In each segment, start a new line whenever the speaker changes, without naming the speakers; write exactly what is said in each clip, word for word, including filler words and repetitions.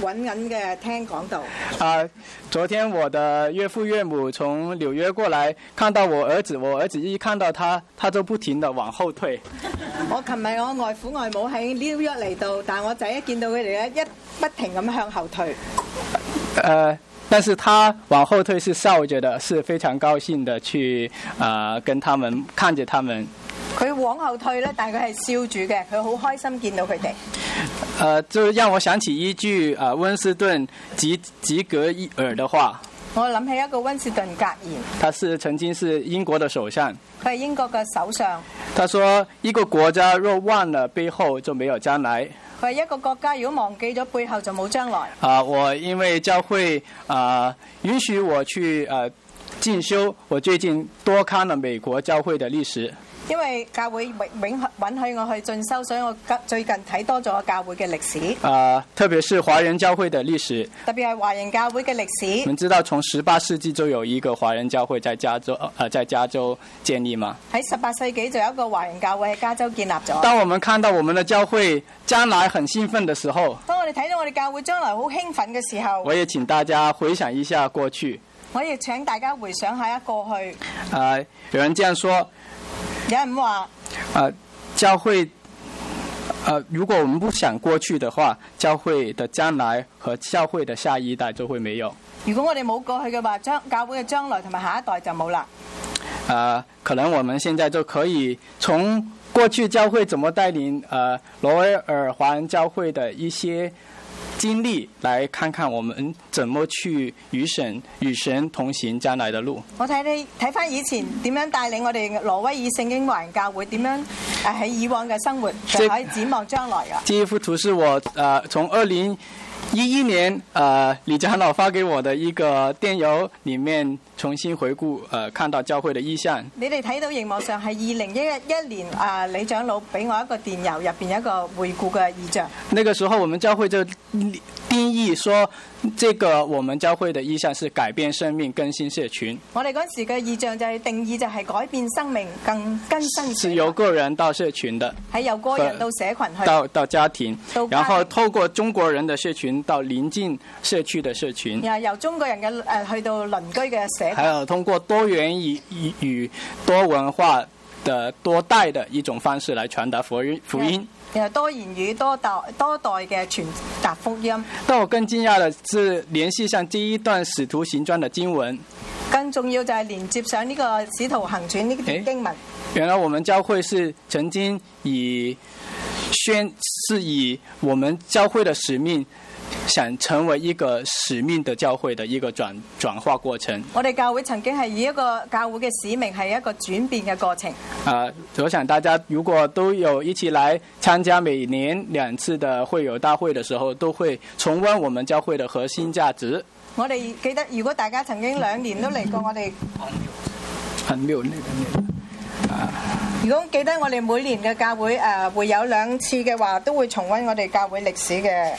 穩穩嘅聽講道。
啊，昨天我的岳父岳母從紐約過來，看到我兒子，我兒子一看到他，他就不停地往後退。
我琴日我外父外母喺紐約嚟到，但我仔一見到佢哋咧，一不停咁向後退。
呃，但是他往後退是笑着的，是非常高興的去啊、呃、跟他們看着他們。
佢往後退咧，但係佢係笑住嘅，佢好開心見到佢哋。
呃，就讓我想起一句啊溫斯頓吉吉格爾的話。
我諗起一個溫士頓格言，
他是曾經是英國的首相。
佢係英國嘅首相。
他說：一個國家若忘了背後，就沒有將來。
佢係一個國家，如果忘記咗背後，就冇將來。
啊，我因為教會啊允許我去啊進修，我最近多看了美國教會的歷史。
因為教會允允允許我去進修，所以我最近睇多咗教會嘅歷史。啊，
特別是華人教會的歷史。
特別係華人教會嘅歷史。
你們知道從十八世紀就有一個華人教會在加州，呃，在加州建立嗎？
喺十八世紀就有一個華人教會喺加州建立咗。
當我們看到我們的教會將來很興奮的時候，
當我哋睇到我哋教會將來好興奮嘅時候，
我也請大家回想一下過去。
我亦請大家回想下一過去。
啊，有人這樣說。
有人話，
呃，教會，呃，如果我們不想過去的話，教會的將來和教會的下一代就會沒有。
如果我哋冇過去嘅話，將教會嘅將來同埋下一代就冇啦。
呃，可能我們現在就可以從過去教會怎麼帶領呃羅威爾華人教會的一些經歷，來看看我們怎麼去與神與神同行將來的路。
我睇你睇翻以前點樣帶領我哋挪威爾聖經華人教會點樣誒喺以往嘅生活，就可以展望將來噶。
這一幅圖是我呃從二零一一年呃李長老發給我的一個電郵，裡面重新回顧呃看到教會的意象。
你哋睇到熒幕上係二零一一年啊李長老俾我一個電郵，入邊有一個回顧嘅意象。
那個時候我們教會就定義說，這個我們教會的意象是改變生命、更新社群。
我哋嗰時嘅意象就係定義就係改變生命、更更新社群。
是由個人到社群的，
係由個人到社群去，
到到家庭，
到家庭，
然後透過中國人的社群到鄰近社區的社群，
然後由中國人嘅誒去到鄰居嘅社群，
還有通過多元語語多文化的多代的一種方式來傳達福音福音。
然後多言語多代多代嘅傳達福音。
但我更驚訝的是聯繫上這一段使徒行傳的經文，
更重要就係連接上呢個使徒行傳呢段經文。
原來我們教會是曾經以宣是以我們教會的使命，想成為一個使命的教會的一個轉轉化過程。
我哋教會曾經係以一個教會嘅使命係一個轉變嘅過程。
啊、呃，我想大家如果都有一起來參加每年兩次的會友大會的時候，都會重溫我們教會的核心價值。
我哋記得，如果大家曾經兩年都嚟過我哋，
很溜那個那個啊。
如果記得我哋每年嘅教會誒、呃、會有兩次嘅話，都會重溫我哋教會歷史嘅。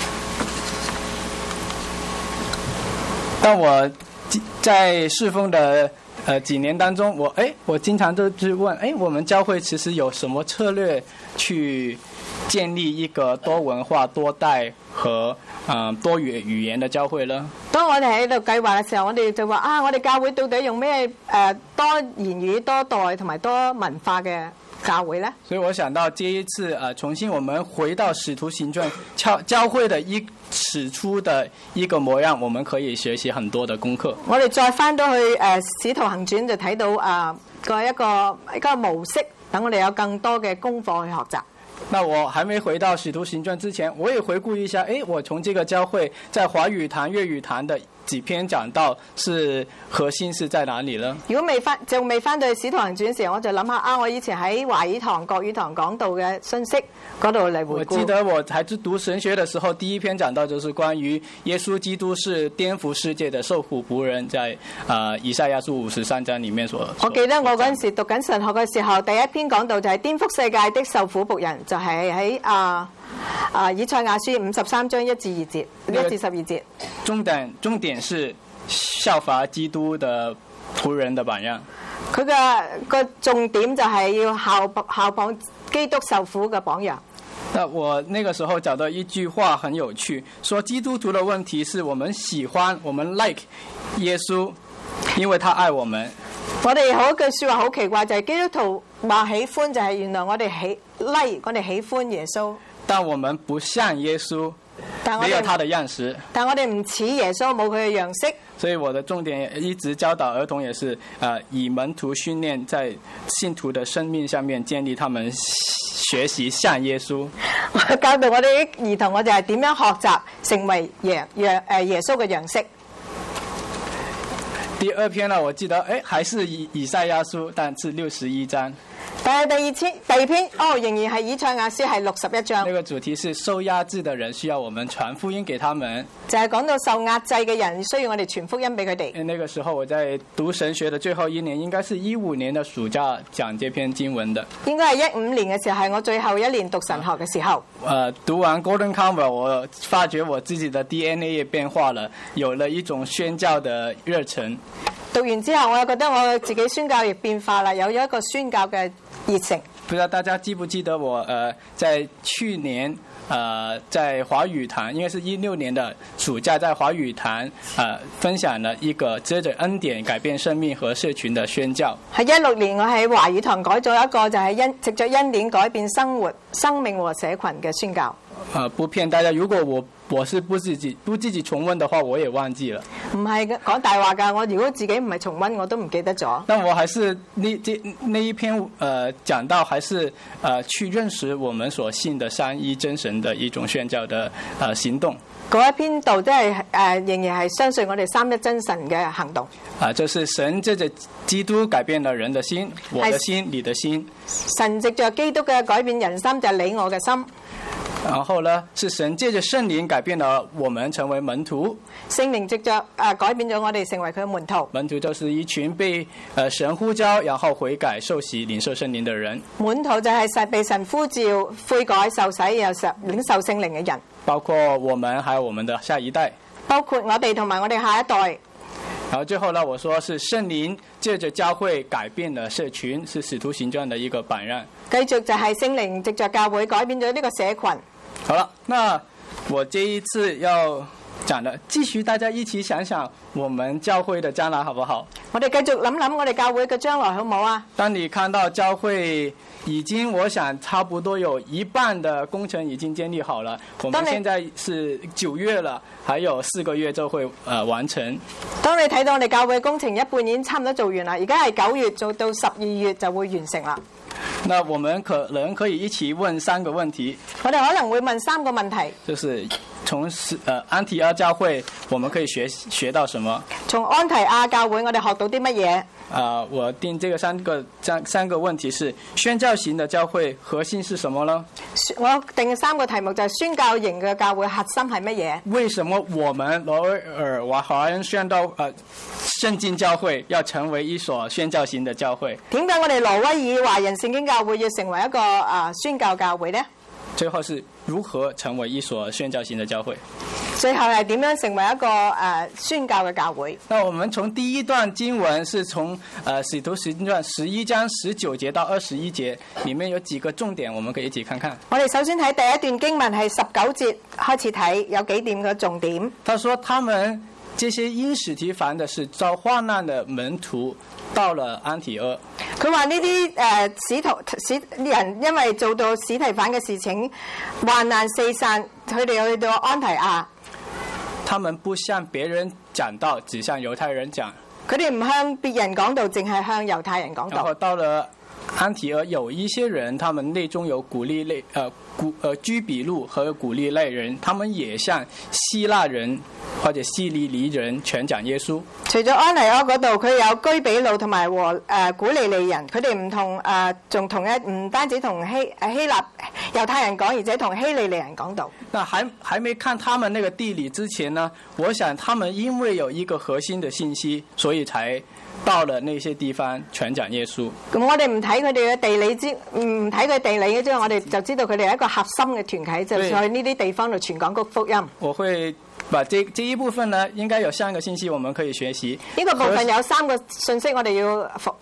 但
我在侍奉的呃幾年當中，我誒我經常都去問，誒我們教會其實有什麼策略去建立一個多文化、多代和嗯、呃、多語語言的教會呢？
當我哋喺度計劃嘅時候，我哋就話啊，我哋教會到底用咩誒多言語、多代同埋多文化嘅教會呢？
所以我想到這一次啊、呃，重新我們回到使徒行傳教教會的一始初的一個模樣，我們可以學習很多的功課。
我哋再翻到去誒、呃、使徒行傳就睇到啊個、呃、一個一個模式，等我哋有更多嘅功課去學習。
那我還沒回到使徒行傳之前，我也回顧一下，誒，我從這個教會在華語堂、粵語堂的幾篇講道，是核心是在哪裡呢？
如果未翻，就未翻到使徒行傳時候，我就諗下啊，我以前喺華語堂、國語堂講道嘅信息嗰度嚟回顧。
我記得我還是讀神學的時候，第一篇講道就是關於耶穌基督是顛覆世界的受苦僕人，在啊、呃、以賽亞書五十三章裡面所。
我記得我嗰陣時讀緊神學嘅時候，第一篇講道就係顛覆世界的受苦僕人，就係喺啊。啊！以賽亞書五十三章一至二節，一至十二節。
重點重點是效法基督的僕人的榜樣。
佢嘅個重點就係要效效仿基督受苦嘅榜樣。
那我那個時候找到一句話很有趣，說基督徒的問題是我們喜歡我們 like 耶穌，因為他愛我們。
我哋好一句說話好奇怪，就係、是、基督徒話喜歡，就係原來我哋喜 like 我哋喜歡耶穌，
但我們不像耶穌，沒有他的樣式。
但我哋唔似耶穌，冇佢嘅樣式。
所以我的重點一直教導兒童，也是呃以門徒訓練，在信徒的生命上面建立他們學習像耶穌。
我教導我哋啲兒童，我就係點樣學習成為耶耶誒耶穌嘅樣式。
第二篇呢，我記得誒，還是以以賽亞書，但是六十一章。
但係第二篇第二篇哦，仍然係以賽亞書係六十一章。
那個主題是受壓制的人需要我們傳福音給他們。
就係講到受壓制嘅人需要我哋傳福音俾佢哋。
那個時候我在讀神學的最後一年，應該是一五年的暑假講這篇經文的。
應該係一五年嘅時候，係我最後一年讀神學嘅時候。
呃，讀完 Golden Convoy，我發覺我自己的 D N A 也變化了，有了一種宣教的熱忱。
讀完之後，我又覺得我自己宣教亦變化啦，有咗一個宣教嘅熱誠。
不知道大家記不記得我呃，在去年呃，在華語堂，應該是一六年的暑假，在華語堂呃分享了一個藉着恩典改變生命和社群的宣教。喺
一六年，我喺華語堂改咗一個就係因藉着恩典改變生活、生命和社群嘅宣教。
呃，不騙大家，如果我我是不自己不自己重溫的話，我也忘記了。
唔係嘅，講大話㗎。我如果自己唔係重溫，我都唔記得咗。
但我還是那這那一篇呃講到，還是呃去認識我們所信的三一真神的一種宣教的呃行動。
嗰一篇道真係誒仍然係相信我哋三一真神嘅行動。
啊，就是神藉着基督改變了人的心，我的心，你的心。
神藉着基督嘅改變人心，就係你我嘅心。
然後呢，是神借着聖靈改變了我們成為門徒。
聖靈藉着誒改變咗我哋成為佢嘅門徒。
門徒就是一群被呃神呼召，然後悔改、受洗、領受聖靈的人。
門徒就係神被神呼召、悔改、受洗又受領受聖靈嘅人。
包括我們，還有我們的下一代。
包括我哋同埋我哋下一代。
然後最後呢，我說是聖靈借着教會改變了社群，是使徒行傳的一個榜樣。繼
續就係聖靈藉着教會改變咗呢個社群。
好了，那我這一次要講的，繼續大家一起想想我們教會的將來好不好？
我哋繼續諗諗我哋教會嘅將來好唔好啊？
當你看到教會已經，我想差不多有一半的工程已經建立好了，我們現在是九月了，還有四個月就會呃完成。
當你睇到我哋教會工程一半已經差唔多做完啦，而家係九月做到十二月就會完成啦。
那我們可能可以一起問三個問題。
我哋可能會問三個問題。就是
從呃安提阿教會，我們可以學學到什麼？
從安提阿教會，我哋學到啲乜嘢？
啊、呃，我定這個三個三三個問題是宣教型的教會核心是什麼呢？
我定三個題目就係宣教型嘅教會核心係乜嘢？
為什麼我們羅威爾華華人宣道呃聖經教會要成為一所宣教型的教會？
點解我哋羅威爾華人聖經教會要成為一個啊、呃、宣教教會呢？
最後是如何成為一所宣教型的教會？
最後係點樣成為一個誒、呃、宣教嘅教會？
那我們從第一段經文是從呃使徒行傳十一章十九節到二十一節，裡面有幾個重點，我們可以一起看看。
我哋首先睇第一段經文係十九節開始睇，有幾點嘅重點。
他說他們這些因史提反的是遭患難的門徒到了安提阿。
佢話呢啲誒使徒使人因為做到史提反嘅事情，患難四散，佢哋又去到安提阿。
他們不向別人講道，只向猶太人講。
佢哋唔向別人講道，淨係向猶太人講道。
然後到了安提阿，有一些人，他們內中有古利類，呃古呃居比路和古利奈人，他們也向希臘人或者希利尼人全講耶穌。除咗
安提阿嗰度，佢有居比路同埋和誒古利利人，佢哋唔同誒，仲、呃、同一唔單止同希誒希臘猶太人講，而且同希利尼人講道。
那還還沒看他們那個地理之前呢，我想他們因為有一個核心的信息，所以才到了那些地方全講耶穌。咁
我哋唔睇佢哋嘅地理之，唔睇佢地理嘅之後，我哋就知道佢哋係一個核心嘅團體，就去呢啲地方度傳講福音。
我會把這這一部分呢，應該有三個信息我們可以學習。
呢個部分有三個信息我哋要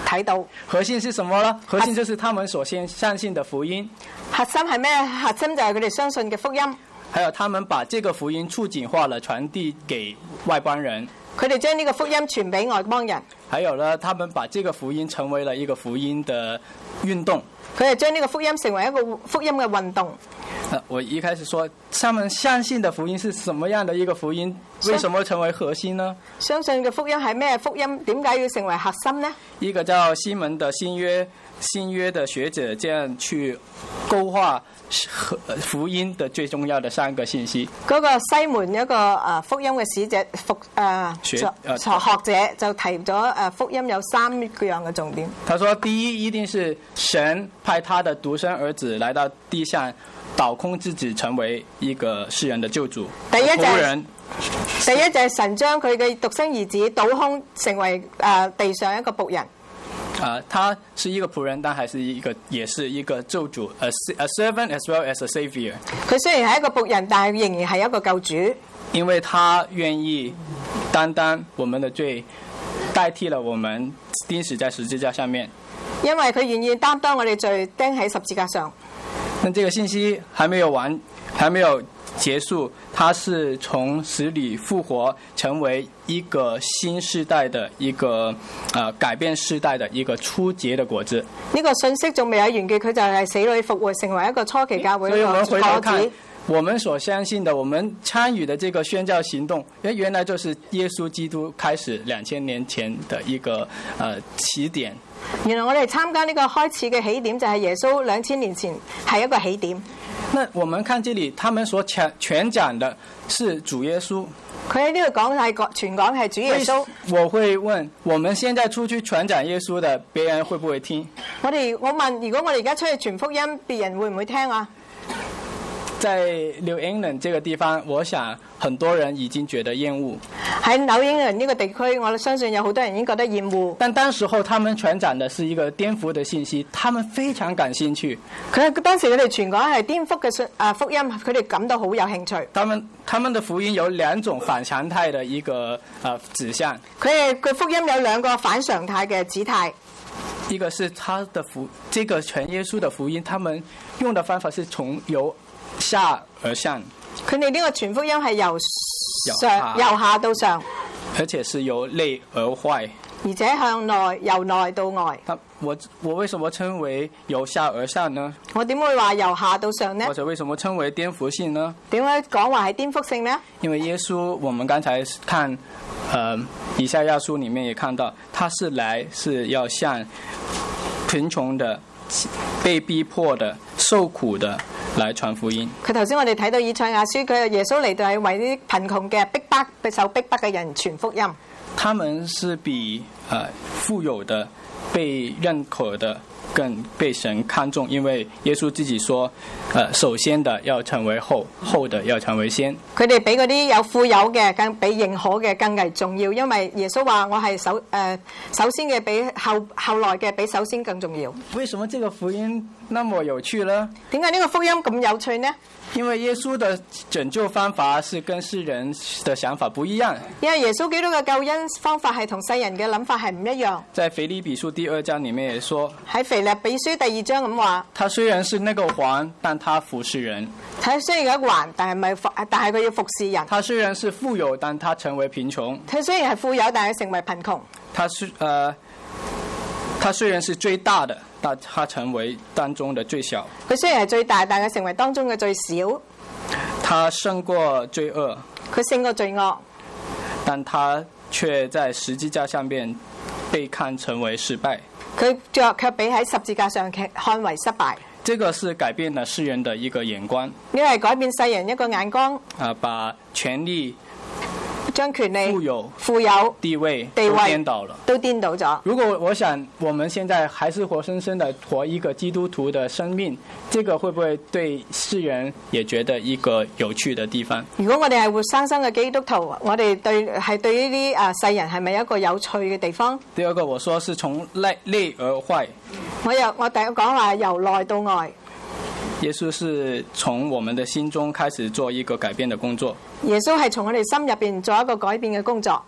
睇到。
核心是什麼呢？核心就是他們所先相信的福音。
核心係咩？核心就係佢哋相信嘅福音。
還有他們把這個福音觸景化了，傳遞給外邦人。
佢哋將呢個福音傳俾外邦人。
還有呢，他們把這個福音成為了一個福音的運動。
佢哋將呢個福音成為一個福音嘅運動。
呃，我一開始說，他們相信的福音是什麼樣的一個福音？為什麼成為核心呢？
相信嘅福音係咩福音？點解要成為核心呢？一
個叫西門的新約新約的學者這樣去勾畫福音的最重要的三個信息。
嗰個西門一個誒福音嘅使者福誒學學者就提咗誒福音有三樣嘅重點。
他說：第一，一定是神派他的獨生兒子來到地上，倒空自己，成為一個世人的救主。
第一就係第一就係神將佢嘅獨生兒子倒空，成為誒地上一個僕人。
啊、呃，他是一個僕人，但還是一個，也是一個救主 ，a a servant as well as a savior。
佢雖然係一個僕人，但係仍然係一個救主。
因為他願意擔當我們的罪，代替了我們釘死在十字架上面。
因為佢願意擔當我哋罪，釘喺十字架上。
但這個信息還沒有完，還沒有結束，他是從死裏復活，成為一個新世代的一個，呃，改變世代的一個初結的果子。
呢個信息仲未有完結，佢就係死裏復活，成為一個初期教會嘅果子。
我們所相信的，我們參與的這個宣教行動，原來就是耶穌基督開始兩千年前的一個，呃，起點。
原來我哋參加呢個開始嘅起點就係耶穌兩千年前係一個起點。
那我們看這裡，他們所傳傳講的是主耶穌。
佢喺呢度講係傳講係主耶穌。
我會問，我們現在出去傳講耶穌的，別人會不會聽？
我哋我問，如果我哋而家出去傳福音，別人會唔會聽啊？
在紐英倫這個地方，我想很多人已經覺得厭惡。
喺紐英倫呢個地區，我相信有好多人已經覺得厭惡。
但當時候他們傳講的是一個顛覆的信息，他們非常感興趣。
佢當時佢哋傳講係顛覆嘅信啊福音，佢哋感到好有興趣。
他們他們的福音有兩種反常態的一個啊、呃、指向。
佢哋嘅福音有兩個反常態嘅指態。
一個是他的福，這個傳耶穌的福音，他們用的方法是從由下而上，
佢哋呢個傳福音係由上由下到上，
而且是由內而外，
而且向內由內到外。
我我為什麼稱為由下而上呢？
我點會話由下到上呢？
或者為什麼稱為顛覆性呢？
點解講話係顛覆性呢？
因為耶穌，我們剛才看，呃，以賽亞書裡面也看到，他是來是要向貧窮的、被逼迫的、受苦的來傳福音。佢
頭先我哋睇到以賽亞書，佢耶穌嚟到係為啲貧窮嘅逼迫、被受逼迫嘅人傳福音。
他們是比呃富有的、被認可的更被神看重，因為耶穌自己說，呃，首先的要成為後，後的要成為先。
佢哋比嗰啲有富有嘅更比認可嘅更為重要，因為耶穌話我係首誒、呃、首先嘅比後後來嘅比首先更重要。
為什麼這個福音那麼有趣呢？
點解呢個福音咁有趣呢？
因為耶穌的拯救方法是跟世人的想法不一樣。
因為耶穌基督嘅救恩方法係同世人嘅諗法係唔一樣。
在腓立比書第二章裡面也說，
喺腓立比書第二章咁話，
他雖然是那個王，但他服侍人。
佢雖然係一個王，但係咪服？但係佢要服侍人。
他雖然是富有，但他成為貧窮。
佢雖然係富有，但係成為貧窮。
他是呃，他雖然是最大的，但他成為當中的最小。
佢雖然係最大，但係成為當中嘅最小。
他勝過罪惡，
佢勝過罪惡，
但他卻在十字架上面被看成為失敗。
佢卻卻比喺十字架上看為失敗。
這個是改變了世人的一個眼光，
呢係改變世人一個眼光。
啊，把權力、
將權力、
富有、
富有、
地位
地位
都顛倒了，
都顛倒咗。
如果我想我們現在還是活生生的活一個基督徒的生命，這個會不會對世人也覺得一個有趣的地方？
如果我哋係活生生嘅基督徒，我哋對係對呢啲啊世人係咪一個有趣嘅地方？
第二個我說是從內內而外。
我又我第一講話由內到外。
耶穌是從我們的心中開始做一個改變的工作。
耶穌係從我哋心入邊做一個改變嘅工作。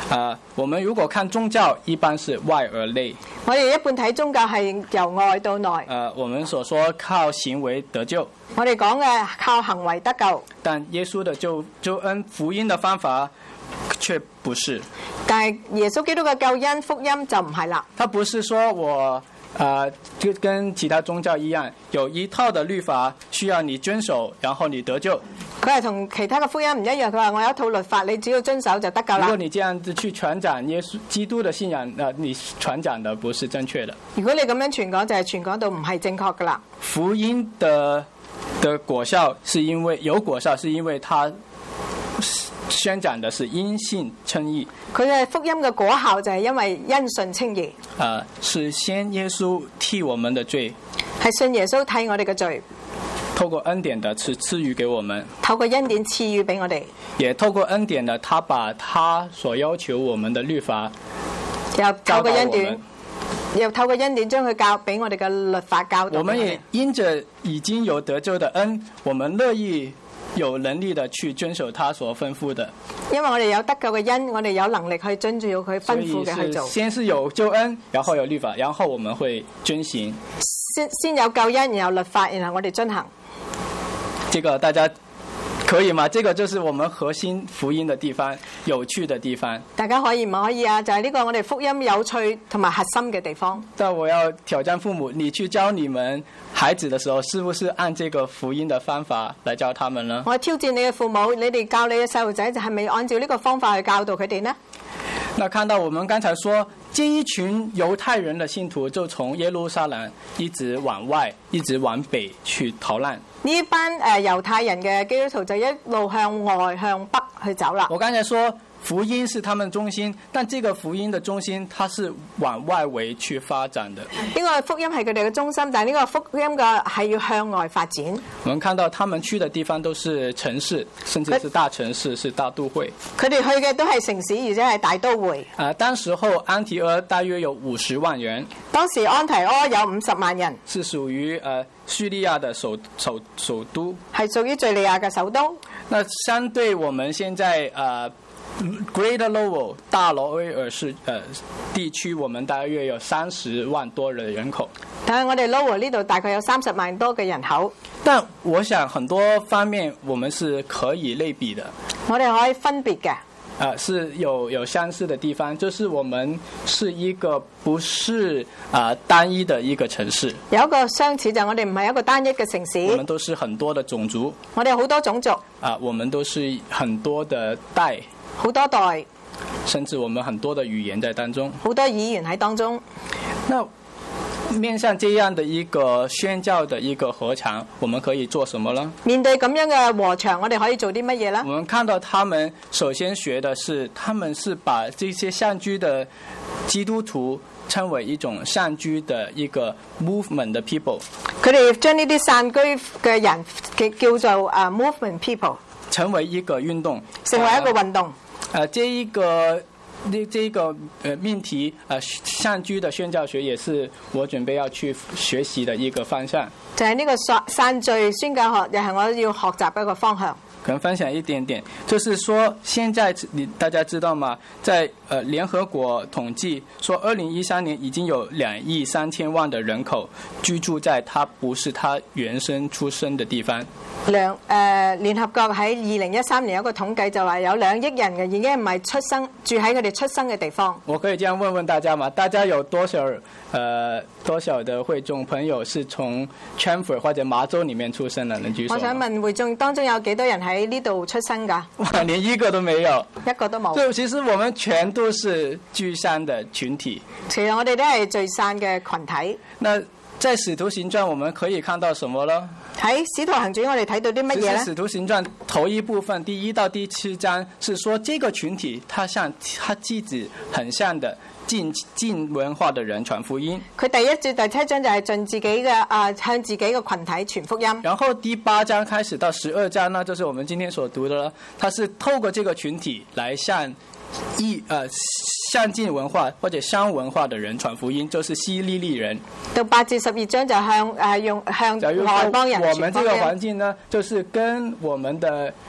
啊、我們如果看宗教，一般是外而內。
我哋一般睇宗教係由外到內。
呃，我們所說靠行為得救，
我哋講嘅靠行為得救，
但耶穌的救救恩福音的方法卻不是。
但係耶穌基督嘅救恩福音就唔係啦。
他不是說我呃就跟其他宗教一樣，有一套的律法需要你遵守，然後你得救。
佢係同其他嘅福音唔一樣，佢話我有一套律法，你只要遵守就得救啦。
如果你這樣子去傳講耶穌基督的信仰，呃，你傳講的不是正確的。
如果你咁樣傳講，就係傳講到唔係正確噶啦。
福音的的果效是因為有果效，是因為他宣講的是因信稱義。
佢嘅福音嘅果效就係因為因信稱義。
呃，是先耶穌替我們的罪，
係信耶穌替我哋嘅罪，
透過恩典的賜賜予給我們，
透過恩典賜予俾我哋，
也透過恩典的，他把他所要求我們的律法
又透過恩
教導我
典
們，
又透過恩典將佢教俾我哋嘅律法教導
我們也因着已經有得救的恩，我們樂意有能力的去遵守他所吩咐的。
因為我哋有得救嘅恩，我哋有能力去遵照佢吩咐嘅去做。
先是有救恩，然後有律法，然後我們會遵行。
先先有救恩，然後律法，然後我哋遵行。
這個大家可以嗎？這個就是我們核心福音的地方，有趣的地方。
大家可以唔可以啊？就係、是、呢個我哋福音有趣同埋核心嘅地方。
但我要挑戰父母，你去教你們孩子的時候，是不是按這個福音的方法來教他們呢？
我挑戰你嘅父母，你哋教你嘅細路仔，就係咪按照呢個方法去教導佢哋呢？
那看到我們剛才說，這一群猶太人的信徒就從耶路撒冷一直往外，一直往北去逃難。
呢班誒猶太人嘅基督徒就一路向外向北去走啦。
我剛才說福音是他們中心，但這個福音的中心，它是往外圍去發展的。
呢個福音係佢哋嘅中心，但係呢個福音嘅係要向外發展。
我們看到他們去的地方都是城市，甚至是大城市，是大都會。
佢哋去嘅都係城市，而且係大都會。
啊、呃，當時候安提阿大約有五十萬人。
當時安提阿有五十萬人，
是屬於呃敘利亞的首首首都，
係屬於敘利亞嘅首都。
那相對我們現在呃 Greater Lowell 大羅威爾市呃地區，我們大約有三十萬多的人口。
但係我哋 Lowell 呢度大概有三十萬多嘅人口。
但我想很多方面我們是可以類比的。
我哋可以分別嘅。
呃，是有有相似的地方，就是我們是一個不是啊、呃、單一的一個城市。
有一個相似就係我哋唔係一個單一嘅城市。
我們都是很多的種族。
我哋有好多種族。
啊、呃，我們都是很多的代。
好多代。
甚至我們很多的語言在當中。
好多語言喺當中。
那面向這樣的一個宣教的一個禾場，我們可以做什麼呢？
面對咁樣嘅禾場，我哋可以做啲乜嘢呢？
我們看到他們首先學的是，他們是把這些散居的基督徒稱為一種散居的一個 movement 的 people。
佢哋將呢啲散居嘅人嘅叫做啊 movement people，
成為一個運動，
成為一個運動。誒、
呃，這一個。呢這個呃命題呃散居的宣教學也是我準備要去學習的一個方向。
就係呢個散散居宣教學，又係我要學習嘅一個方向。
可能分享一點點，就是說現在你大家知道嗎？在呃聯合國統計說，二零一三年已經有兩億三千萬的人口居住在他不是他原生出生的地方。
兩誒、呃、聯合國喺二零一三年有個統計就話有兩億人嘅已經唔係出生住喺佢哋出生嘅地方。
我可以這樣問問大家嗎？大家有多少呃多少的會眾朋友是從 Cranford 或者麻州裡面出生的？能舉手？
我想問會眾當中有幾多人喺呢度出生㗎？
哇，連一個都沒有，
一個都冇。
對，其實我們全都是聚散的群體。
其實我哋都係聚散嘅群體。
那在使徒行傳我們可以看到什麼呢？
喺使徒行傳我哋睇到啲乜嘢咧？
使徒行傳頭一部分第一到第七章是說，這個群體它像它機子很像的盡盡文化的人傳福音。
佢第一至第七章就係盡自己嘅啊向自己嘅群體傳福音。
然後第八章開始到十二章呢，就是我們今天所讀的了。它是透過這個群體來向異呃相近文化或者相文化的人傳福音，就是希利利人。到
八至十二章就向誒用向外邦人傳福音。
我們這個環境呢，就是跟我們的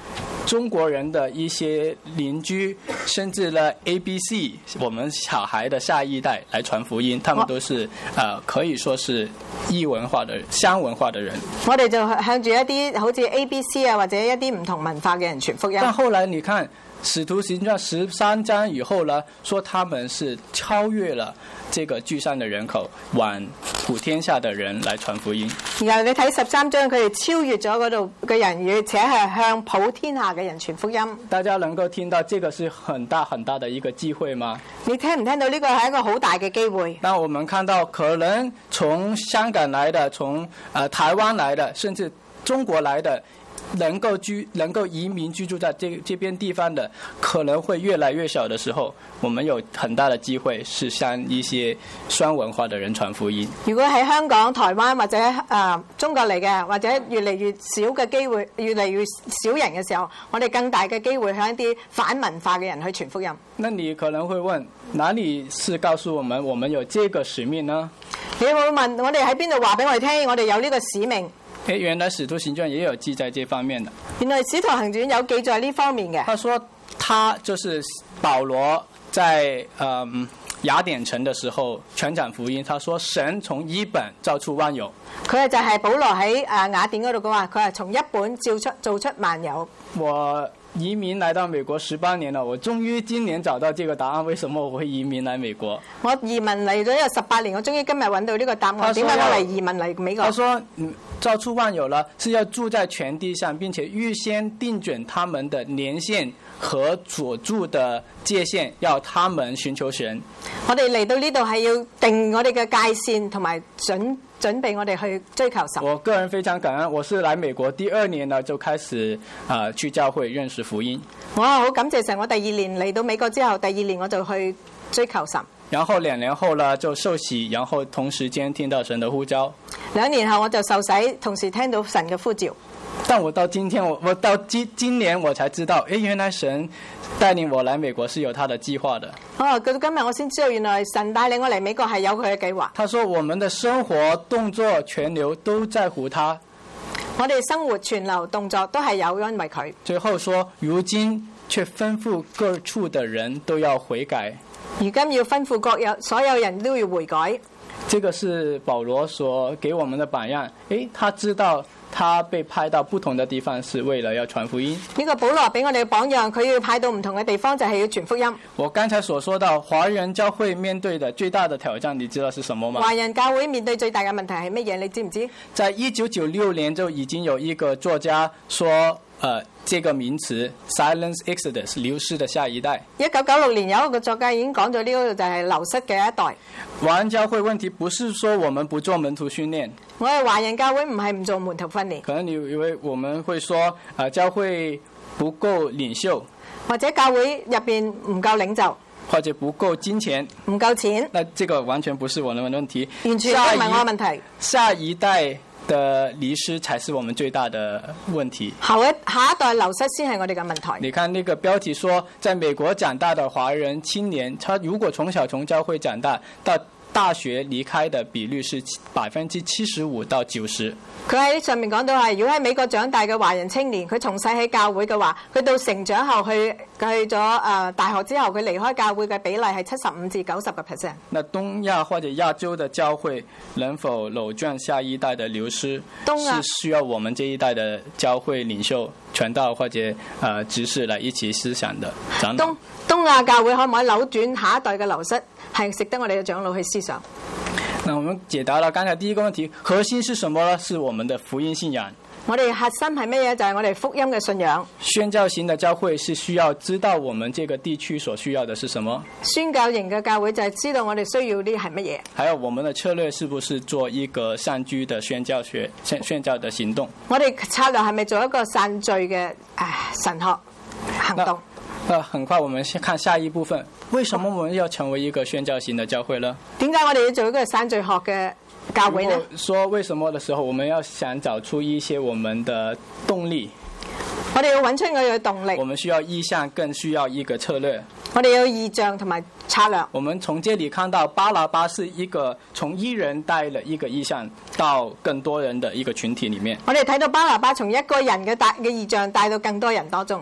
中國人的一些鄰居，甚至呢 A B C 我們小孩的下一代來傳福音，他們都是呃可以說是異文化的鄉文化的人。
我哋就向住一啲好似 A B C 啊或者一啲唔同文化嘅人傳福音。
但後來你看使徒行傳十三章以後呢，說他們是超越了這個聚散的人口，往普天下的人來傳福音。
然後你睇十三章，佢哋超越咗嗰度嘅人，而且係向普天下嘅人傳福音。
大家能夠聽到這個是很大很大的一個機會嗎？
你聽唔聽到呢個係一個好大嘅機會？
那我們看到可能從香港來的，從呃台灣來的，甚至中國來的，能夠居能夠移民居住在這這邊地方的，可能會越來越少的時候，我們有很大的機會是向一些雙文化的人傳福音。
如果喺香港、台灣或者誒、呃、中國嚟嘅，或者越嚟越少嘅機會，越嚟越少人嘅時候，我哋更大嘅機會向一啲反文化嘅人去傳福音。
那你可能會問，哪裡是告訴我們我們有這個使命呢？
你會問我哋喺邊度話俾我哋聽，我哋有呢個使命？
誒，原來使徒行傳也有記載這方面的。
原來使徒行傳有記載呢方面嘅。
他說他就是保羅在嗯雅典城的時候傳講福音。他說神從一本造出萬有。佢
就係保羅喺誒雅典嗰度講話，佢係從一本造出造出萬有。
我移民來到美國十八年了，我終於今年找到這個答案，為什麼我會移民來美國？
我移民嚟咗有十八年，我終於今日揾到呢個答案。點解我嚟移民嚟美國？
他說嗯造出萬有了，是要住在全地上，並且預先定準他們的年限和所住的界限，要他們尋求神。
我哋嚟到呢度係要定我哋嘅界線，同埋準準備我哋去追求神。
我個人非常感恩，我是來美國第二年呢，就開始啊、呃、去教會認識福音。
我好感謝神，我第二年嚟到美國之後，第二年我就去追求神。
然後兩年後呢就受洗，然後同時間聽到神的呼召。
兩年後我就受洗，同時聽到神嘅呼召。
但我到今天，我我到今今年我才知道，誒，原來神帶領我來美國是有他的計劃的。
哦，到今日我先知道，原來神帶領我嚟美國係有佢嘅計劃。
他說我們的生活、動作、全流都在乎他。
我哋生活、全流、動作都係有因為佢。
最後說，如今卻吩咐各處的人都要悔改。
如今要吩咐各有所有人都要悔改。
這個是保羅所給我們的榜樣。誒，他知道他被派到不同的地方是為了要傳福音。
呢個保羅俾我哋嘅榜樣，佢要派到唔同嘅地方就係要傳福音。
我剛才所說到華人教會面對的最大的挑戰，你知道是什麼嗎？
華人教會面對最大嘅問題係乜嘢？你知唔知？
在一九九六年就已經有一個作家說，呃，這個名詞 silence exodus 流失的下一代。
一九九六年有一個作家已經講咗呢個就係流失嘅一代。
華人教會問題不是說我們不做門徒訓練。
我哋華人教會唔係唔做門徒訓練。
可能你以為我們會說，啊、呃，教會不夠領袖，
或者教會入邊唔夠領袖，
或者不夠金錢，
唔夠錢。
那這個完全不是我們的問題，
完全唔係我嘅問題。
下一代的離失才是我們最大的問題。
後一下一代流失先係我哋嘅問題。
你看那個標題說，在美國長大的華人青年，他如果從小從教會長大到大學離開的比率是百分之七十五到九十。
佢喺上面講到係，如果喺美國長大嘅華人青年，佢從細喺教會嘅話，佢到成長後去去咗誒大學之後，佢離開教會嘅比例係七十五至九十個 percent。
那東亞或者亞洲的教會能否扭轉下一代的流失？東亞是需要我們這一代的教會領袖、傳道或者誒執事來一起思想的長老。東
東亞教會可唔可以扭轉下一代嘅流失？係值得我哋嘅長老去思想。
那我們解答了剛才第一個問題，核心是什麼呢？是我們的福音信仰。
我哋核心係咩嘢？就係我哋福音嘅信仰。
宣教型的教會是需要知道我們這個地區所需要的是什麼。
宣教型嘅教會就係知道我哋需要啲係乜嘢。
還有我們的策略是不是做一個散居的宣教學、宣宣教的行動？
我哋策略係咪做一個散聚嘅誒神學行動？
呃，很快我們先看下一部分。為什麼我們要成為一個宣教型的教會呢？
點解我哋要做一個散聚學嘅教會呢？
如果說為什麼的時候，我們要想找出一些我們的動力。
我哋要揾出我哋嘅動力。
我們需要意向，更需要一個策略。
我哋要意象同埋策略。
我們從這裡看到巴拿巴是一個從一人帶了一個意向到更多人的一個群體裡面。
我哋睇到巴拿巴從一個人嘅帶嘅意象帶到更多人當中。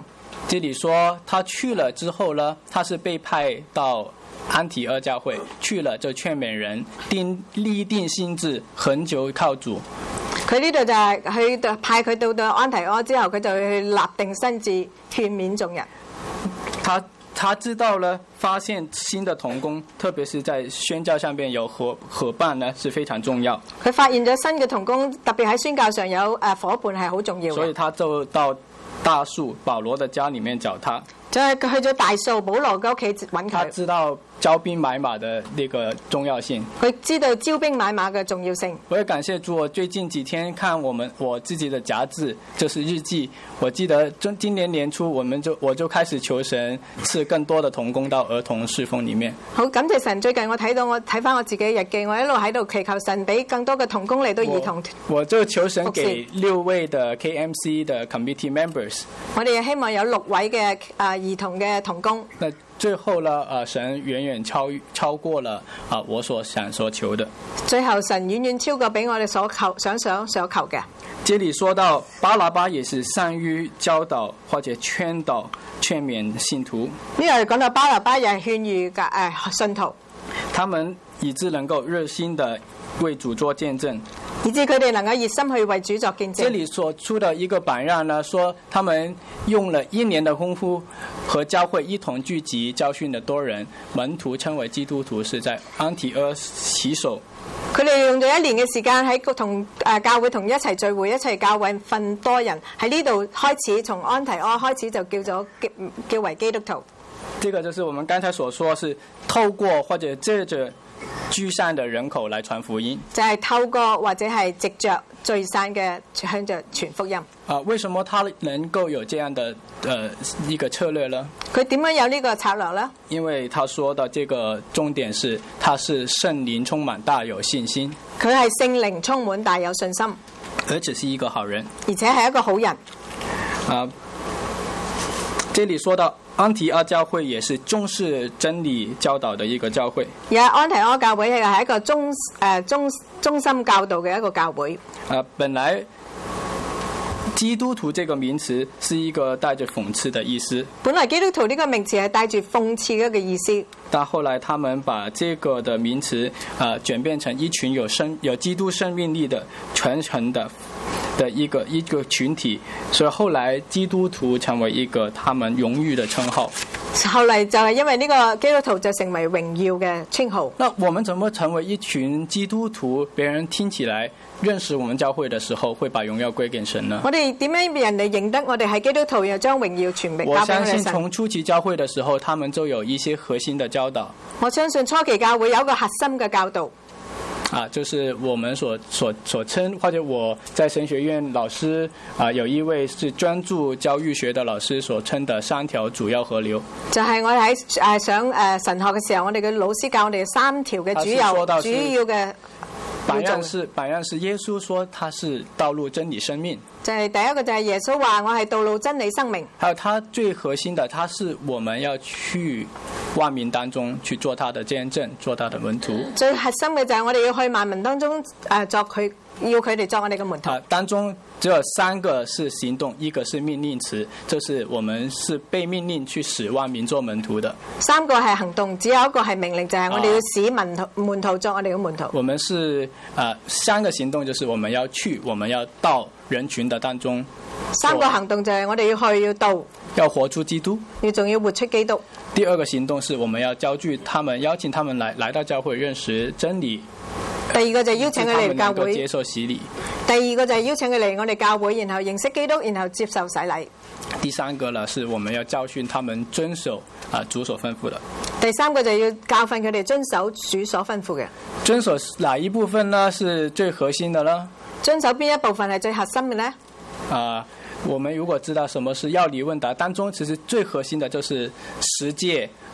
這裡說他去了之後呢，他是被派到安提阿教會，去了就勸勉人，定立定心志，恆久靠主。
佢呢度就係去派佢到到安提阿之後，佢就去立定心志，勸勉眾人。
他他知道了，發現新的同工，特別是在宣教上面有伙伙伴呢，是非常重要。
佢發現咗新嘅同工，特別喺宣教上有誒伙伴係好重要嘅。
所以他就到大數保羅的家裡面找他。
就係佢去咗大數保羅嘅屋企揾佢。
他知道招兵買馬的那個重要性。
佢知道招兵買馬嘅重要性。
我也感謝主，我最近幾天看我們我自己的雜誌，就是日記。我記得今年年初，我們就我就開始求神賜更多的同工到兒童侍奉裡面。好，
感謝神！最近我睇到我睇翻我自己嘅日記，我一路喺度祈求神俾更多嘅同工嚟到兒童。
我就求神給六位的 K M C 的 committee members。
我哋希望有六位嘅啊兒童嘅同工。
那最後呢，啊神遠遠超超過了啊我所想所求的。
最後神遠遠超過俾我哋所求想想所求嘅。
這裏說到巴拿巴也是善於教導或者勸導勸勉信徒。
呢度講到巴拿巴又係勸喻嘅誒信徒，
他們以致能夠熱心的為主作見證，
以致佢哋能夠熱心去為主作見證。
這裏所出的一個榜樣呢，說他們用了一年的功夫和教會一同聚集教訓的多人，門徒稱為基督徒，是在安提阿起手。
佢哋用咗一年嘅時間喺同誒教會同一齊聚會，一齊教會訓多人，喺呢度開始，從安提阿開始就叫咗叫叫為基督徒。
這個就是我們剛才所說，是透過或者借着聚散的人口來傳福音，
就係、是、透過或者係藉着聚散嘅向着傳福音。
啊，為什麼他能夠有這樣的呃一個策略呢？
佢點樣有呢個策略呢？
因為他說的這個重點是，他是聖靈充滿，大有信心。
佢係聖靈充滿，大有信心，
而且是一個好人，
而且係一個好人。
啊，這裡說到安提阿教會也是重視真理教導的一個教會。
而安提阿教會係一個中誒中中心教導嘅一個教會。
啊，本來基督徒這個名詞是一個帶着諷刺的意思。
本來基督徒呢個名詞係帶住諷刺嘅一個意思。
但後來他們把這個的名詞啊轉變成一群有生有基督生命力的傳承的的一個一個群體，所以後來基督徒成為一個他們榮譽的稱號。
後來就係因為呢個基督徒就成為榮耀嘅稱號。
那我們怎麼成為一群基督徒？別人聽起來認識我們教會的時候，會把榮耀歸給神呢？
我哋點樣人哋認得我哋係基督徒，又將榮耀傳俾交俾我哋神？
我相信從初期教會的時候，他們就有一些核心的教導。
我相信初期教會有一個核心嘅教導。
啊，就是我們所所所稱，或者我在神學院老師啊，有一位是專注教育學的老師所稱的三條主要河流。
就係、是、我喺誒上誒神學嘅時候，我哋嘅老師教我哋三條嘅主要主要嘅。
榜樣是榜樣是耶穌說他是道路真理生命。
就係、是、第一個就係耶穌話我係道路真理生命。
還有他最核心的，他是我們要去萬民當中去做他的見證，做他的門徒。
最核心嘅就係我哋要去萬民當中誒作佢，要佢哋作我哋嘅門徒。
啊，當中只有三個是行動，一個是命令詞，就是我們是被命令去使萬民做門徒的。
三個係行動，只有一個係命令，就係、是、我哋要使門徒、啊、門徒作我哋嘅門徒。
我們是啊、呃，三個行動就是我們要去，我們要到人群的當中。
三個行動就係我哋要去，要到，
要活出基督，
要仲要活出基督。
第二個行動是我們要招聚他們，邀請他們來來到教會認識真理。
第二個就係邀請佢嚟教會
接受洗禮。
第二個就係邀請佢嚟我哋教會，然後認識基督，然後接受洗禮。
第三個呢，是我們要教訓他們遵守啊主所吩咐的。
第三個就要教訓佢哋遵守主所吩咐嘅。
遵守哪一部分呢？是最核心的呢？
遵守邊一部分係最核心嘅呢？
啊，我們如果知道什麼是要理問答當中，其實最核心的就是十誡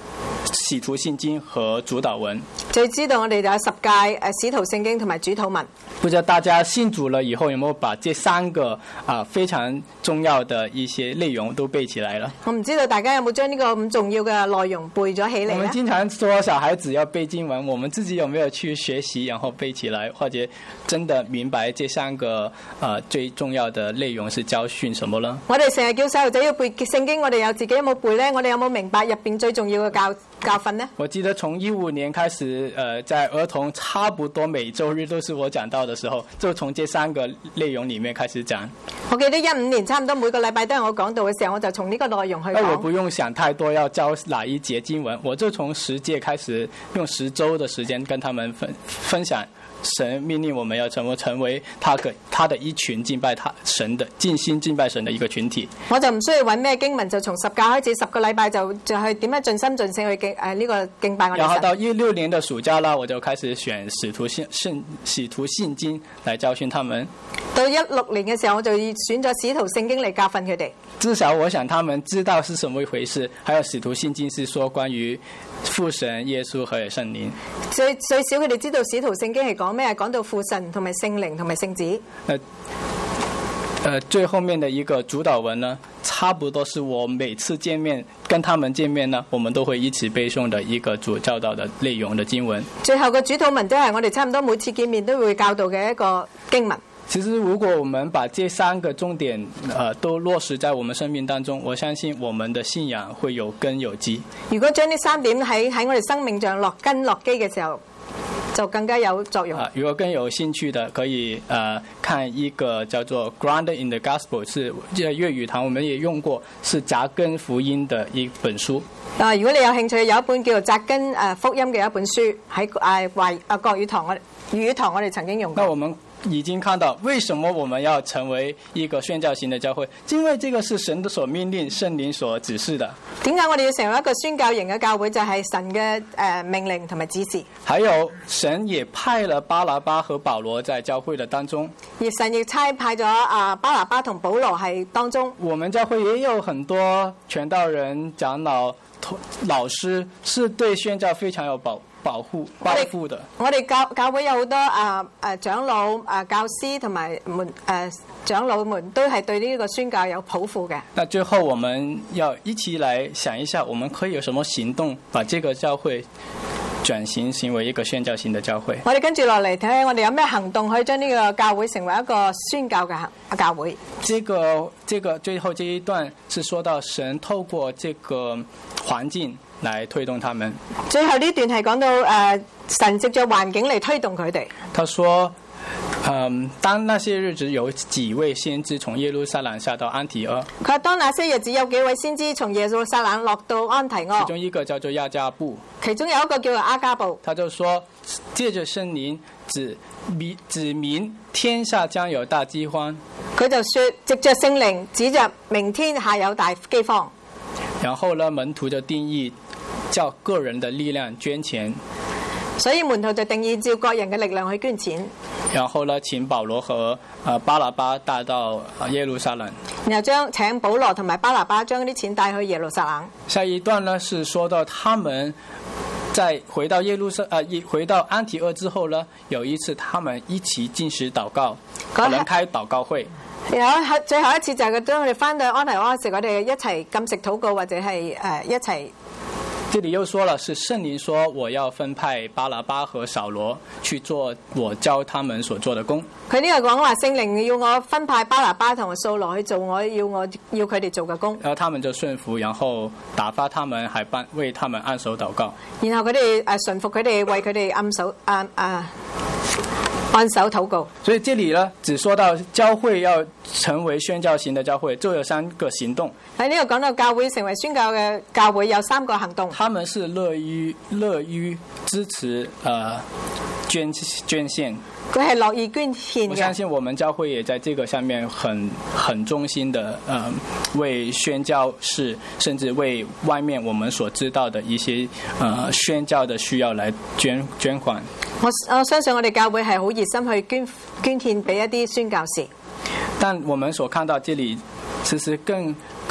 使徒信經和主禱文。
最知道我哋就有十誡誒使徒聖經同埋主禱文。
不知道大家信主了以後有沒有把這三個啊非常重要的一些內容都背起來了？
我唔知道大家有冇將呢個咁重要嘅內容背咗起嚟咧？
我們經常說小孩子要背經文，我們自己有沒有去學習，然後背起來，或者真的明白這三個啊最重要的內容是教訓什麼呢？
我哋成日叫細路仔要背聖經，我哋有自己有冇背呢？我哋有冇明白入邊最重要嘅教教訓呢？
我記得從一五年開始，呃，在兒童差不多每周日都是我講到的時候，就從這三個內容裡面開始講。
我記得一五年差唔多每個禮拜都係我講到嘅時候，我就從呢個內容去講。
我不用想太多要教哪一節經文，我就從十屆開始，用十周的時間跟他們分分享。神命令我們要成為成為他個他的一群敬拜他神的盡心敬拜神的一個群體。
我就唔需要揾咩經文，就從十誡開始，十個禮拜就就去點樣盡心盡性去敬誒呢個敬拜我哋神。
然後到一六年的暑假啦，我就開始選使徒信聖使徒信經來教訓他們。
到一六年嘅時候，我就選咗使徒聖經嚟教訓佢哋。
至少我想他們知道是什麼一回事。還有使徒信經是說關於父神、耶穌和聖靈。最
最少佢哋知道使徒聖經係講咩？係講到父神同埋聖靈同埋聖子。
呃呃，最後面的一個主禱文呢，差不多是我每次見面跟他們見面呢，我們都會一起背誦的一個主教導的內容的經文。
最後個主禱文都係我哋差唔多每次見面都會教導嘅一個經文。
其實如果我們把這三個重點呃都落實在我們生命當中，我相信我們的信仰會有根有基。
如果將呢三點喺喺我哋生命上落根落基嘅時候，就更加有作用。
啊，如果更有興趣的，可以呃看一個叫做《Grounded in the Gospel》，是粵語堂我們也用過，是扎根福音的一本書。
啊，如果你有興趣，有一本叫做扎根誒福音嘅一本書喺誒華啊國語堂我哋粵語堂我哋曾經用過。
那我們已經看到為什麼我們要成為一個宣教型的教會，因為這個是神的所命令，聖靈所指示的。
點解我哋要成為一個宣教型嘅教會？就係神嘅誒命令同埋指示。
還有神也派了巴拿巴和保羅在教會的當中，
而神亦差派咗啊巴拿巴同保羅喺當中。
我們教會也有很多傳道人、長老、老師，是對宣教非常有保保護保護的。
我哋教教會有好多啊啊長老啊教師同埋門誒長老們都係對呢個宣教有抱負嘅。
那最後我們要一起來想一下，我們可以有什麼行動把這個教會轉型成為一個宣教型的教會？
我哋跟住落嚟睇下，我哋有咩行動可以將呢個教會成為一個宣教嘅教會？
這個這個最後這一段是說到神透過這個環境來推動他們。
最後呢段係講到誒、呃、神藉着環境嚟推動佢哋。
他說，嗯，當那些日子有幾位先知從耶路撒冷下到安提阿。
佢話當那些日子有幾位先知從耶路撒冷落到安提阿。
其中一個叫做亞加布。
其中有一個叫做阿加布。
他就說，借着聖靈指明指明天下將有大饑荒。
佢就說藉着聖靈指着明天下有大饑荒。
然後呢，門徒就定義叫個人的力量捐錢。
所以門徒就定義照個人嘅力量去捐錢。
然後呢，請保羅和呃巴拿巴帶到耶路撒冷。
然後將請保羅同埋巴拿巴將啲錢帶去耶路撒冷。
下一段呢是說到他們在回到耶路撒啊，一回到安提阿之後呢，有一次他們一起禁食禱告，可能開禱告會。
有最後一次就係當我哋翻到安提阿時，我哋一齊禁食禱告或者係誒一齊。
這裡又說了，是聖靈說我要分派巴拿巴和掃羅去做我教他們所做的工。
佢呢個講話聖靈要我分派巴拿巴同埋掃羅去做我要我要佢哋做嘅工。
然後他們就順服，然後打發他們，還幫為他們按手禱告。
然後佢哋誒順服佢哋，為佢哋按手啊啊按手禱告。
所以這裡呢，只說到教會要成為宣教型的教會，就有三個行動。
喺呢度講到教會成為宣教嘅教會有三個行動。
他們是樂於樂於支持呃捐捐獻。
佢係樂意捐獻嘅。
我相信我們教會也在這個上面很很忠心的呃為宣教士，甚至為外面我們所知道的一些呃宣教的需要來捐捐款。
我我相信我哋教會係好熱心去捐捐獻俾一啲宣教士。
但我們所看到這裡其實更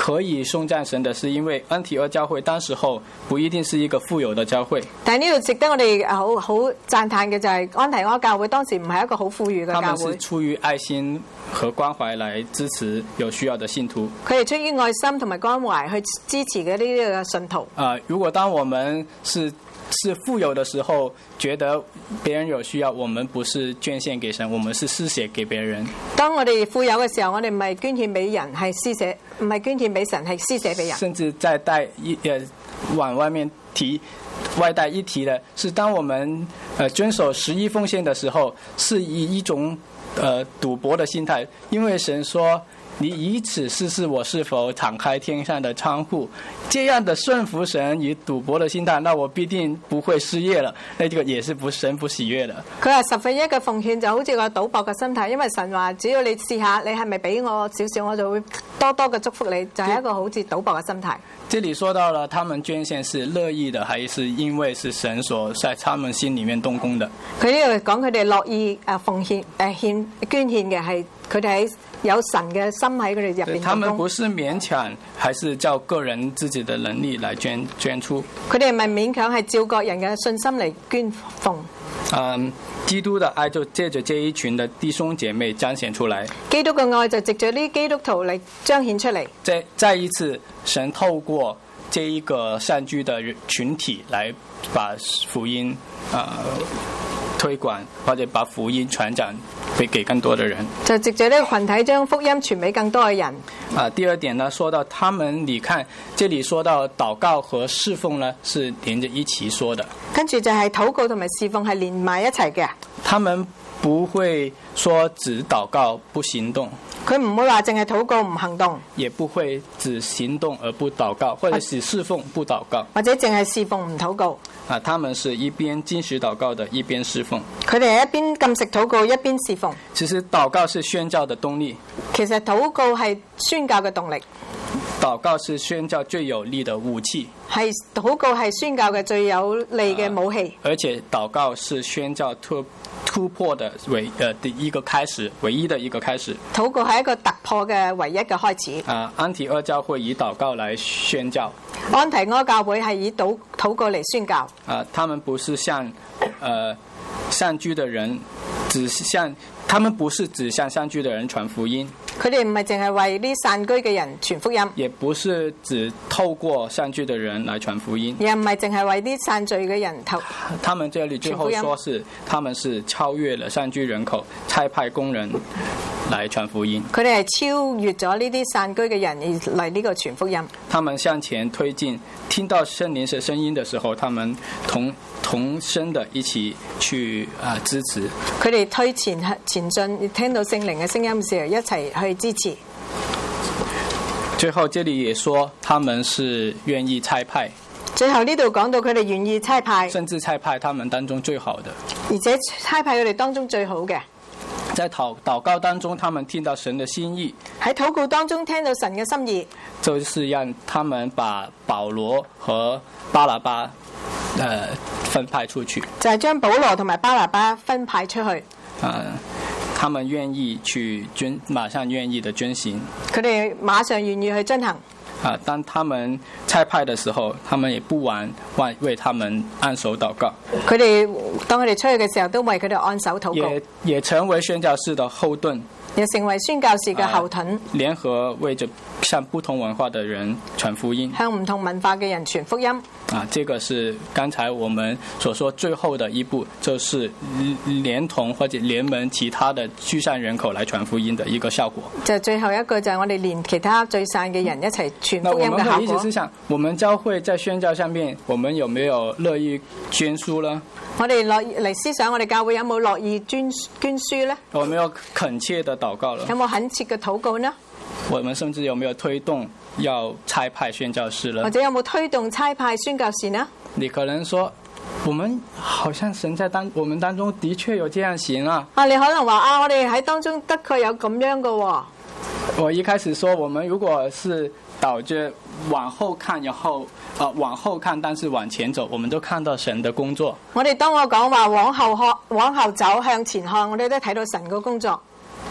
可以頌讚神的，是因為安提阿教會當時候不一定是一個富有的教會。
但係呢度值得我哋好好讚嘆嘅就係安提阿教會當時唔係一個好富裕嘅教會。他們
是出於愛心和關懷來支持有需要的信徒。
佢哋出於愛心同埋關懷去支持嘅呢啲嘅信徒。
啊、呃，如果當我們是是富有的時候，覺得別人有需要，我們不是捐獻給神，我們是施捨給別人。
當我哋富有嘅時候，我哋唔係捐獻俾人，係施捨，唔係捐獻俾神，係施捨俾人。甚至
再帶一呃往外面提，外帶一提的是，當我們呃遵守十一奉獻的時候，是以一種呃賭博的心態，因為神說，你以此試試我是否敞開天上的倉庫，這樣的順服神以賭博的心態，那我必定不會失業了。那這個也是不神不喜悅的。佢話
十分一嘅奉獻就好似個賭博嘅心態，因為神話只要你試下，你係咪俾我少少，我就會多多嘅祝福你，就係、是、一個好似賭博嘅心態。
這裡說到了，他們捐獻是樂意的，還是因為是神所在他們心裡面動工的？佢
呢度講佢哋樂意誒奉獻誒獻捐獻嘅係佢哋喺有神嘅心喺佢哋入邊動工。他們不是勉強，還是照個人自己的能力來捐捐出？佢哋唔係勉強，係照個人嘅信心嚟捐奉。
嗯，基督的愛就借着這一群的弟兄姐妹彰顯出來。
基督嘅愛就藉着呢基督徒嚟彰顯出嚟。
再再一次，神透過這一個散居的群體來把福音啊、呃、推廣，或者把福音傳講俾給更多的人。
就藉着呢個群體將福音傳俾更多嘅人。
啊，第二點呢，說到他們，你看這裡說到禱告和侍奉呢，是連着一起說的。
跟住就係禱告同埋侍奉係連埋一齊嘅。
他們不會說只禱告不行動。
佢唔會話淨係禱告唔行動，
也不會只行動而不禱告，或者是侍奉不禱告，
或者淨係侍奉唔禱告。
啊，他們是一邊禁食禱告的，一邊侍奉。
佢哋係一邊禁食禱告，一邊侍奉。
其實禱告是宣教的動力。
其實禱告係宣教嘅動力。
禱告是宣教最有力的武器。
係禱告係宣教嘅最有力嘅武器。
啊，而且禱告是宣教突突破的唯呃的一個開始，唯一的一個開始。
禱告係一個突破嘅唯一嘅開始。
啊，安提阿教會以禱告來宣教。
安提阿教會係以禱禱告嚟宣教。
啊，他們不是向呃散居的人，只是向他們不是只向散居的人傳福音。
佢哋唔係淨係為啲散居嘅人傳福音，
也不是只透過散居的人來傳福音，
也唔係淨係為啲散聚嘅人透。
他們這裡最後說是，他們是超越了散居人口，差派工人來傳福音。
佢哋係超越咗呢啲散居嘅人而嚟呢個傳福音。
他們向前推進，聽到聖靈的聲音的時候，他們同同聲的一起去啊、呃、支持。
佢哋推前前進，聽到聖靈嘅聲音嘅時候，一齊去支持。
最後這裡也說，他們是願意差派。
最後呢度講到佢哋願意差派，
甚至差派他們當中最好的，
而且差派佢哋當中最好嘅。
在禱禱告當中，他們聽到神的心意。
喺禱告當中聽到神嘅心意，
就是讓他們把保羅和巴拿巴，呃，分派出去。
就係將保羅同埋巴拿巴分派出去。
啊、呃，他們願意去遵，馬上願意的遵行。
佢哋馬上願意去遵行。
啊，當他們差派的時候，他們也不忘為為他們按手禱告。
佢哋當佢哋出去嘅時候，都為佢哋按手禱告。
也也成為宣教士的後盾。
也成為宣教士嘅後盾。
啊，聯合為着向不同文化的人傳福音。
向唔同文化嘅人傳福音。
啊，這個是剛才我們所說最後的一步，就是連同或者聯盟其他的聚散人口來傳福音的一個效果。
就最後一個就係我哋連其他聚散嘅人一齊傳福音嘅效果。那我們會一直思想，
我們教會在宣教上面，我們有沒有樂意捐書呢？
我哋樂嚟思想，我哋教會有冇樂意捐捐書呢？
我們有懇切的禱告了。
有冇懇切嘅禱告呢？
我們甚至有沒有推動要差派宣教士呢？
或者有冇推動差派宣教士呢？
你可能說，我們好像神在當我們當中的確有這樣行啊。
啊，你可能話啊，我哋喺當中的確有咁樣嘅喎。
我一開始說，我們如果是倒着往後看，然後啊、呃、往後看，但是往前走，我們都看到神的工作。
我哋當我講話往後看、往後走、向前看，我哋都睇到神嘅工作。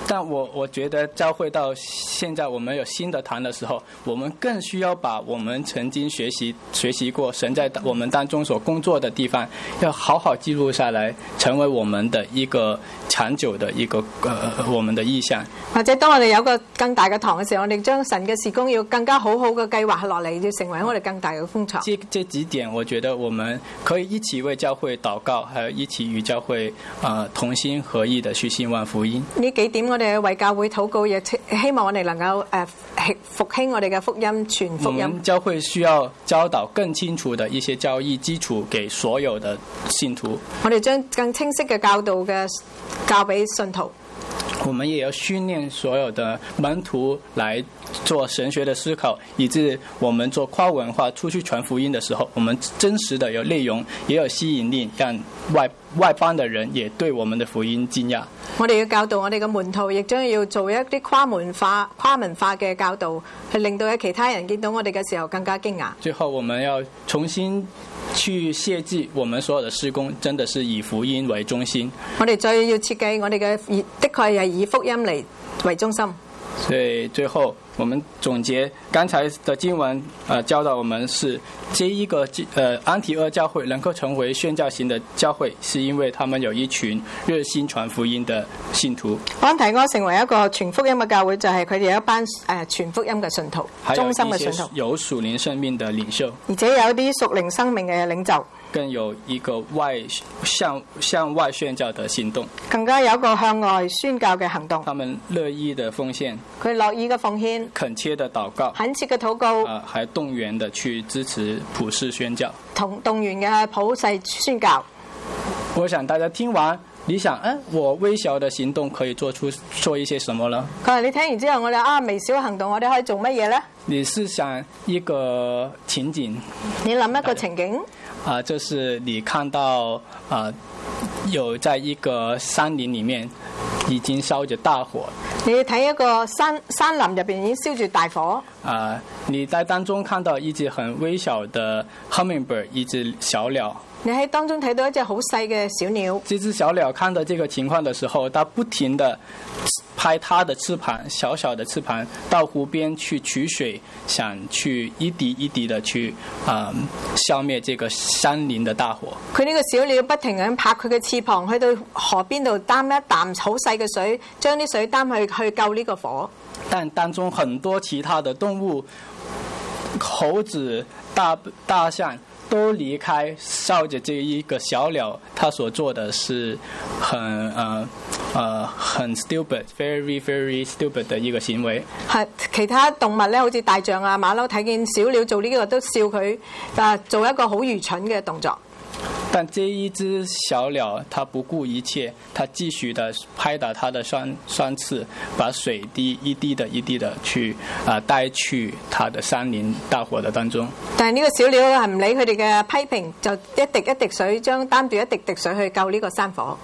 但我我覺得教會到現在我們有新的堂的時候，我們更需要把我們曾經學習學習過神在我們當中所工作的地方，要好好記錄下來，成為我們的一個長久的一個呃我們的意向。
或者當我哋有個更大嘅堂嘅時候，我哋將神嘅事工要更加好好嘅計劃落嚟，要成為我哋更大嘅工作。
這這幾點，我覺得我們可以一起為教會禱告，還有一起與教會呃同心合意的去興旺福音。
呢幾點我哋為教會禱告，亦希望我哋能夠誒復興我哋嘅福音，傳福音。
我們教會需要教導更清楚的一些教義基礎給所有的信徒。
我哋將更清晰嘅教導嘅教俾信徒。
我們也要訓練所有的門徒來做神學的思考，以致我們做跨文化出去傳福音的時候，我們真實的有內容，也有吸引力，讓外外邦的人也對我們的福音驚訝。
我哋要教導我哋嘅門徒，亦將要做一啲跨文化、跨文化嘅教導，去令到其他人見到我哋嘅時候更加驚訝。
最後，我們要重新去設計我們所有的事工，真的是以福音為中心。
我哋再要設計我哋嘅，的確係以福音嚟為中心。
所以最後我們總結剛才的經文，呃，教導我們是這一個呃安提阿教會能夠成為宣教型的教會，是因為他們有一群熱心傳福音的信徒。
安提阿成為一個傳福音嘅教會，就係佢哋有一班誒傳福音嘅信徒，忠心嘅信徒，
有屬靈生命的領袖，
而且有啲屬靈生命嘅領袖。
更有一個外向向外宣教的行動，
更加有一個向外宣教嘅行動。
他們樂意的奉獻，
佢樂意嘅奉獻，
懇切的禱告，
懇切嘅禱告，
啊、呃，還動員的去支持普世宣教，
同動員嘅普世宣教。
我想大家聽完，你想，誒，我微小的行動可以做出做一些什麼呢？
佢話你聽完之後，我哋啊微小嘅行動，我哋可以做乜嘢呢？
你是想一個情景？
你諗一個情景？
啊、呃，就是你看到啊、呃，有在一個山林裏面已經燒着大火。
你睇一個山山林入邊已經燒住大火。
啊、呃，你在當中看到一隻很微小的 hummingbird， 一隻小鳥。
你喺當中睇到一隻好細嘅小鳥。
這隻小鳥看到這個情況的時候，它不停地拍它的翅膀，小小的翅膀到湖邊去取水，想去一滴一滴的去啊、呃、消滅這個山林的大火。
佢呢個小鳥不停咁拍佢嘅翅膀，去到河邊度擔一啖好細嘅水，將啲水擔去去救呢個火。
但當中很多其他的動物，猴子、大大象，都離開，照着這一個小鳥，他所做的是很呃呃很 stupid，very very stupid 的一個行為。係
其他動物咧，好似大象啊、馬騮，睇見小鳥做呢個都笑佢，啊做一個好愚蠢嘅動作。
但這一隻小鳥，它不顧一切，它繼續的拍打它的雙雙翅，把水滴一滴的一滴的去啊、呃、帶去它的山林大火的當中。
但係呢個小鳥係唔理佢哋嘅批評，就一滴一滴水將擔住一滴滴水去救呢個山火。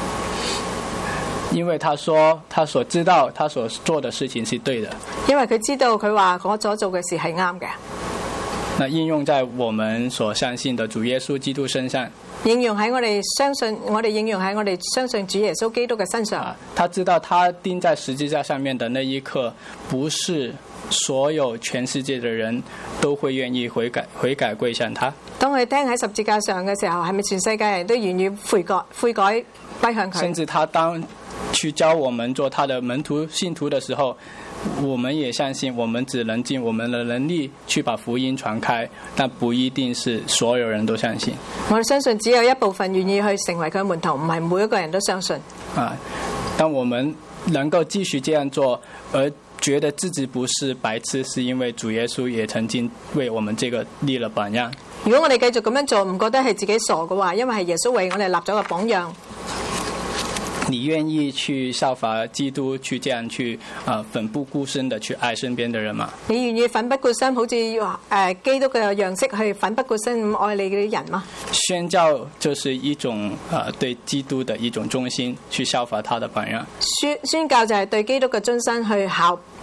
因為他說他所知道他所做的事情是對的。
因為佢知道佢話我所做嘅事係啱嘅。
那應用在我們所相信的主耶穌基督身上，
應用喺我哋相信，我哋應用喺我哋相信主耶穌基督嘅身上。
啊，他知道他釘在十字架上面的那一刻，不是所有全世界的人都會願意悔改悔改歸向他。
當佢釘喺十字架上嘅時候，係咪全世界人都願意悔改悔改歸向佢？
甚至他當去教我們做他的門徒信徒的時候，我們也相信，我們只能盡我們的能力去把福音傳開，但不一定是所有人都相信。
我哋相信只有一部分願意去成為佢門徒，唔係每一個人都相信。
啊，當我們能夠繼續這樣做，而覺得自己不是白痴，是因為主耶穌也曾經為我們這個立了榜樣。
如果我哋繼續咁樣做，唔覺得係自己傻嘅話，因為係耶穌為我哋立咗個榜樣。
你願意去效法基督，去這樣去啊奮不顧身的去愛身邊的人嗎？你願意奮不顧身，好似誒基督嘅樣式去奮不顧身咁愛你嗰啲人嗎？宣教就是一種啊對基督的一種忠心，去效法他的榜樣。宣宣教就係對基督嘅忠心去效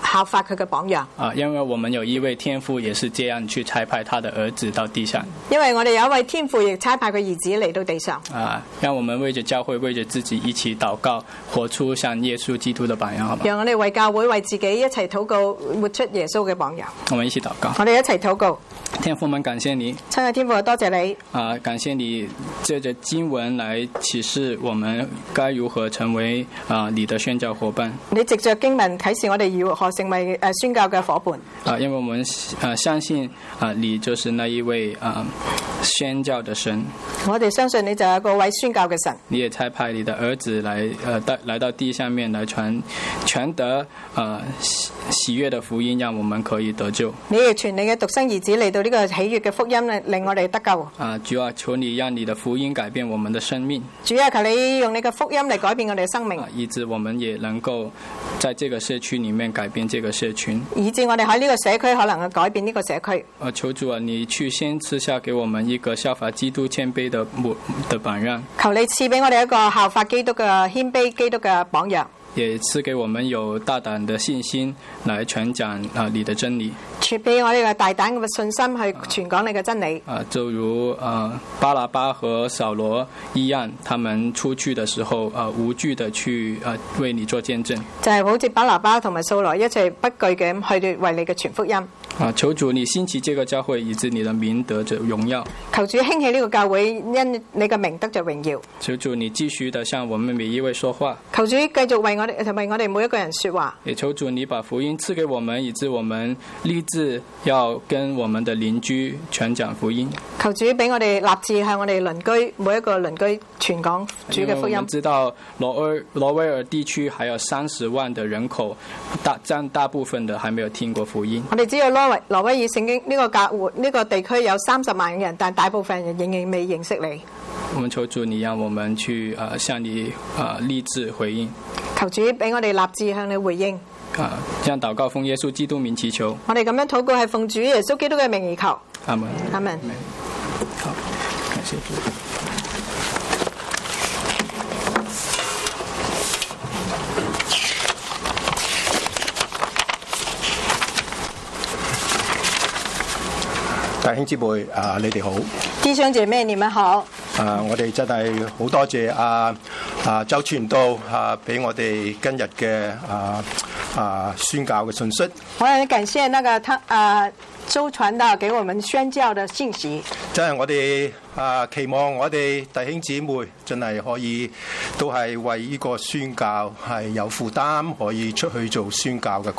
效法佢嘅榜樣。
啊，因為我們有一位天父也是這樣去差派他的兒子到地上。
因為我哋有一位天父亦差派佢兒子嚟到地上。
啊，讓我們為着教會、為着自己一起禱告，活出像耶穌基督的榜樣，好嗎？
讓我哋為教會、為自己一齊禱告，活出耶穌嘅榜樣。
我們一起禱告。
我哋一齊禱告。
天父們，感謝你。
親愛天父，多謝你。
啊，感謝你借着經文來啟示我們該如何成為啊你的宣教夥伴。你
藉着經文啟示我哋如何成為誒宣教嘅夥伴。
啊，因為我們啊相信啊你就是那一位啊宣教的神。
我哋相信你就係個位宣教嘅神。
你也差派你的兒子來呃到來到地上面來傳傳得啊喜喜悅的福音，讓我們可以得救。
你亦傳你嘅獨生兒子嚟到呢個喜悅嘅福音，令我哋得救。
啊，主啊，求你讓你的福音改變我們的生命。
主啊，求你用你嘅福音嚟改變我哋嘅生命，
啊，以致我們也能夠在這個社區裡面改變這個社群，
以致我哋喺呢個社區可能去改變呢個社區。
啊，求主啊，你去先賜下給我們一個效法基督謙卑的的榜樣。求你賜俾我哋一個效法基督嘅謙卑基督嘅榜樣。也賜給我們有大膽的信心來傳講啊你的真理，
賜俾我哋個大膽嘅信心去傳講你嘅真理。
啊，就如啊巴拿巴和掃羅一樣，他們出去的時候啊無懼的去啊為你做見證。
就係好似巴拿巴同埋掃羅一齊不懼嘅咁去為你嘅傳福音。
啊，求主你興起這個教會，以致你的名得着榮耀。
求主興起呢個教會，因你嘅名得着榮耀。
求主你繼續的向我們每一位說話。
求主繼續為我哋同埋我哋每一個人說話。
也求主你把福音賜給我們，以致我們立志要跟我們的鄰居傳講福音。
求主俾我哋立志向我哋鄰居每一個鄰居傳講主嘅福音。
我們知道羅威羅威爾地區還有三十萬的人口，大佔大部分的還沒有聽過福音。
我哋知道羅威羅威爾聖經呢個教會呢個地區有三十萬人，但大部分人仍然未認識你。
我們求主你讓我們去啊、呃、向你啊、呃、立志回應。
求主俾我哋立志向你回應。
啊，這樣禱告奉耶穌基督名祈求。
我哋咁樣禱告係奉主耶穌基督嘅名而求。
阿門。
阿門。
好，感謝主。
弟兄姊妹啊，你哋好。
弟兄姐妹，你們好。
啊，我哋真係好多謝啊啊周傳道啊，俾我哋今日嘅啊啊宣教嘅信息。
我很感謝那個他啊周傳道給我們宣教的信息。
真係我哋啊期望我哋弟兄姊妹真係可以都係為呢個宣教係有負擔，可以出去做宣教嘅。